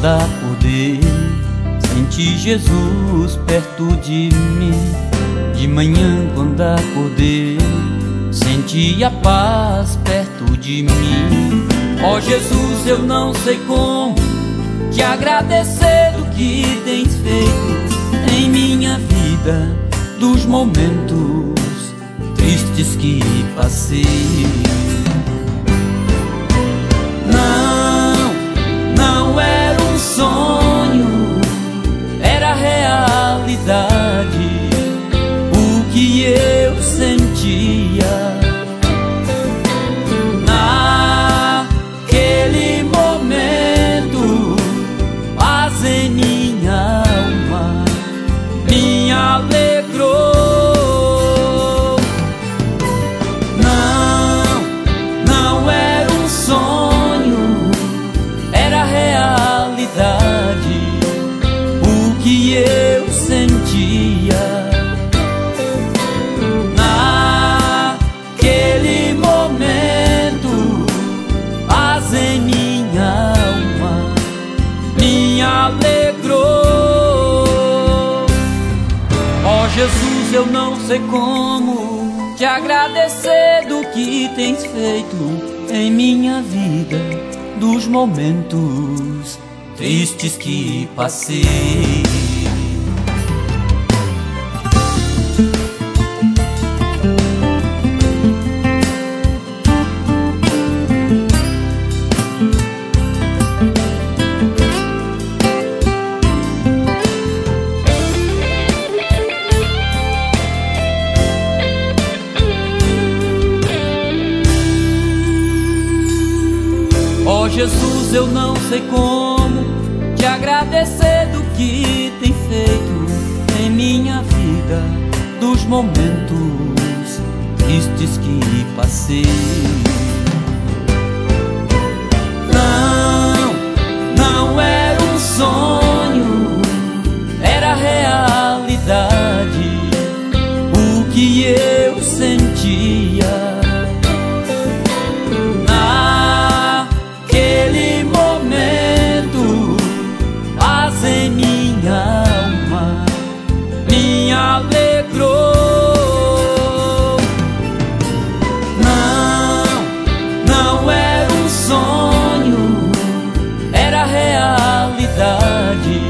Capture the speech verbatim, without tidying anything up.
acordei, senti Jesus perto de mim. De manhã quando acordei, senti a paz perto de mim. Ó Jesus, eu não sei como te agradecer do que tens feito em minha vida, dos momentos tristes que passei. Não, não era um sonho, era realidade o que eu sentia. Naquele momento, paz em minha alma me alegrou. Não, não era um sonho, era realidade o que eu sentia. Naquele momento, paz em minha alma me alegrou. Ó Jesus, eu não sei como te agradecer do que tens feito em minha vida, dos momentos tristes que passei. Ó Jesus, eu não sei como te agradecer do que tem feito em minha vida, dos momentos tristes que passei. Não, não era um sonho, era realidade o que eu sentia. Naquele momento, paz em minha alma me alegrou. Não, não era um sonho, era realidade